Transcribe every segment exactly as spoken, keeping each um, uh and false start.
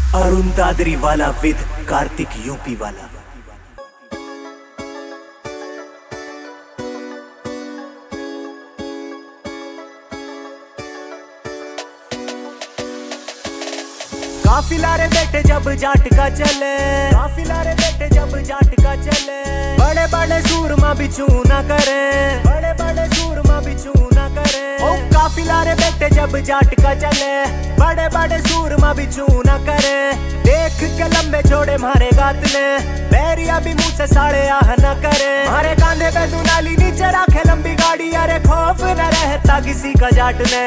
अरुण दादरी वाला with Kartik UP वाला। काफिला रे बेटे जब जाट का चले, काफिला रे बेटे जब जाट का चले, बड़े बड़े सूरमा भी चू ना करे, बड़े बड़े सूरमा भी चू ना करे। ओ काफिला रे बेटे जब जाट का चले, बड़े बड़े सूरमा भी चू ना करे। देख के लंबे छोड़े मारे गातने, बैरिया भी मुंह से साड़े आह न करे। मारे कांधे पे दुनाली नीचे रखे लंबी गाड़ी, अरे खौफ न रहता किसी का जाट ने।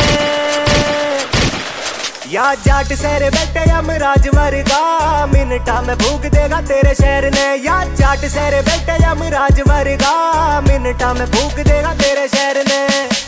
या जाट सेरे बेटे यमराज वर्गा, मिनटा में भूख देगा तेरे शहर ने। या जाट सेरे बेटे यमराज वर्गा, मिनटा में भूख देगा तेरे शहर ने।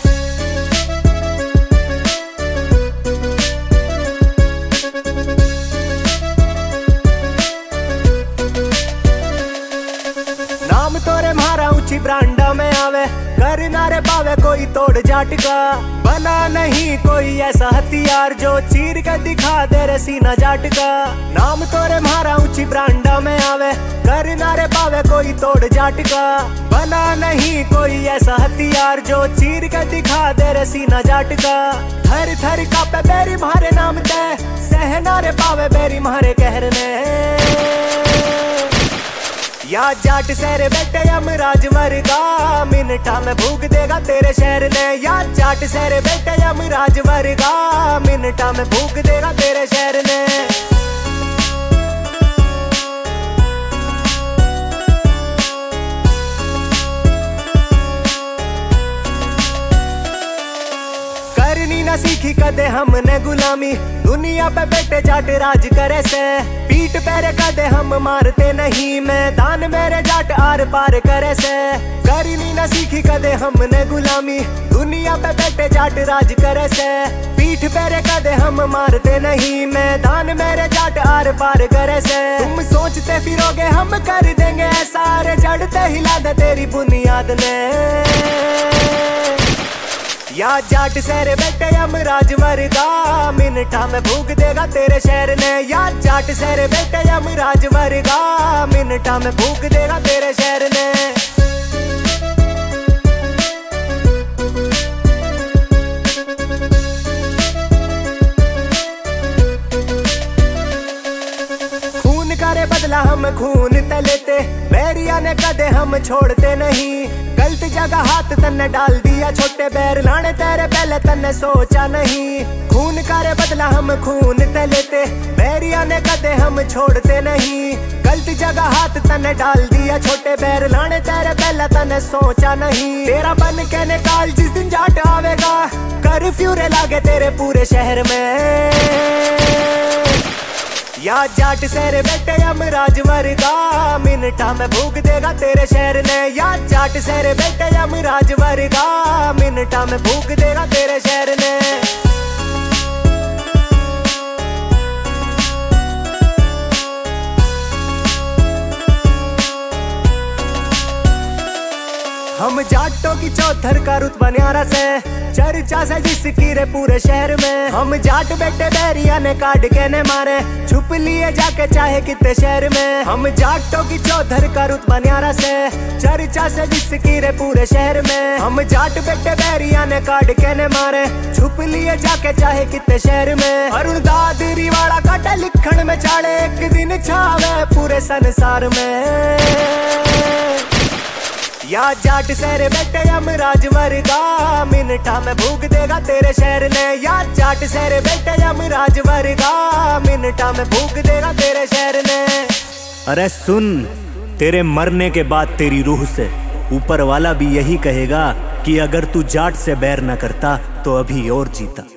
नाम तोरे मारा ऊंची ब्रांडा में आवे, करना रे पावे कोई तोड़ जाट का। बना नहीं कोई ऐसा हथियार जो चीर के दिखा दे रे सीना जाट का। नाम तोरे मारा ऊंची ब्रांडा में आवे, करना रे पावे कोई तोड़ जाट का। बना नहीं कोई ऐसा हथियार जो चीर के दिखा दे रे सीना जाट का। थर थर कापे बेरी मारे नाम ते, सहना रे पावे बेरी मारे कहर ने। या जाट सेरे बेटे यमराज वर्गा, मिनटा में भूख देगा तेरे शहर ने। या जाट सेरे बेटे यमराज वर्गा, मिनटा में भूख देगा तेरे शहर ने। करनी न सीखी कदे हमने गुलामी, दुनिया पे बेटे जाट राज करे से। पीठ पैरे कदे हम मारते नहीं, मैदान मेरे जाट आर पार करे से। करनी न सीखी कदे हमने गुलामी, दुनिया पे बेटे जाट राज करे से। पीठ पैरे कदे हम मारते नहीं, मैदान मेरे जाट आर पार करे से। तुम सोचते फिरोगे हम कर देंगे ऐसा, रे जड़ते हिला दे तेरी बुनियाद ने। या जाट सेरे बेटे यमराज वर्गा, मिनटा में भूख देगा तेरे शहर ने। या जाट सेरे बेटे यमराज वर्गा, मिनटा में भूख देगा तेरे शहर ने। खून करे बदला हम खून तलेते, बैरिया ने कदे हम छोड़ते नहीं। गलत जगह हाथ तन्ने डाल दिया छोटे बैर, लाने तेरे पहले तन्ने सोचा नहीं। खून करे बदला हम खून तलेते, बैरिया ने कदे हम छोड़ते नहीं। गलत जगह हाथ तन्ने डाल दिया छोटे बैर, लाने तेरे पहले तन्ने सोचा नहीं। तेरा बन के निकाल जिस दिन जाट आवेगा, कर्फ्यू रे लागे तेरे पूरे शहर में। या जाट सेरे बेटे यमराज वर्गा, मिनटा में भूख देगा तेरे शहर ने। या जाट सेरे बेटे यमराज वर्गा, मिनटा में भूख देगा तेरे शहर ने। हम जाटों की चौथर का रुतबा न्यारा से, चर्चा से जिसकी रे पूरे शहर में। हम जाट बेटे बैरिया ने काट के ने मारे, छुप लिए जाके चाहे कितने शहर में। हम जाटों की चौधर का रुतबा न्यारा से, चर्चा से जिसकी रे पूरे शहर में। हम जाट बेटे बैरिया ने काट के ने मारे, छुप लिए जाके चाहे कितने शहर में। अरुण दादरी वाला काटे लिखण में चाड़े, एक दिन छावे पूरे संसार में। या जाट सेरे बेटे यमराज वर्गा, मिनटा में भूख देगा तेरे शहर ने। या जाट सेरे बेटे यमराज वर्गा, मिनटा में भूख देगा तेरे शहर ने। अरे सुन, तेरे मरने के बाद तेरी रूह से ऊपर वाला भी यही कहेगा कि अगर तू जाट से बैर न करता तो अभी और जीता।